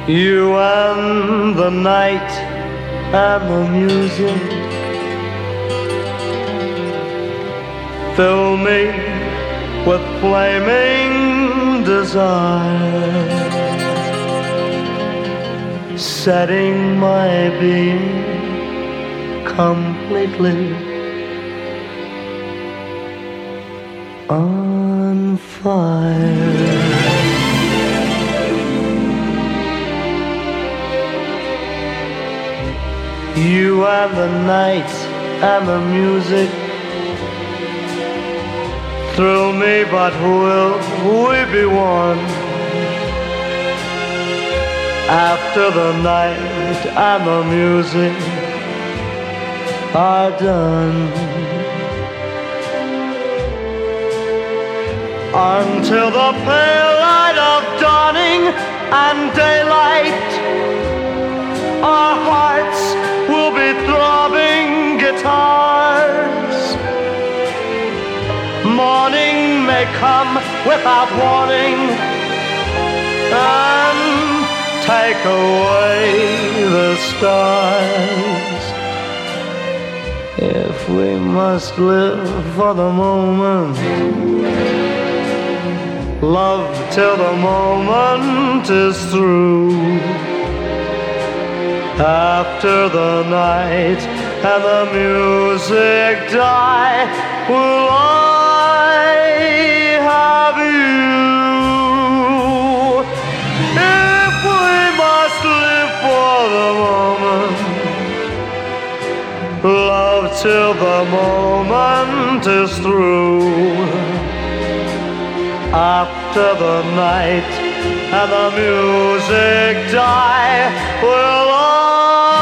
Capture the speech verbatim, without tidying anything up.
You and the night and the music fill me with flaming desire, setting my being completely on fire. You and the night and the music thrill me, but will we be one after the night and the music are done? Until the pale light of dawning and daylight, our hearts will be throbbing guitars. Morning may come without warning and take away the stars. If we must live for the moment, love till the moment is through. After the night and the music die, will I have you? If we must live for the moment, love till the moment is through. After the night and the music die, will I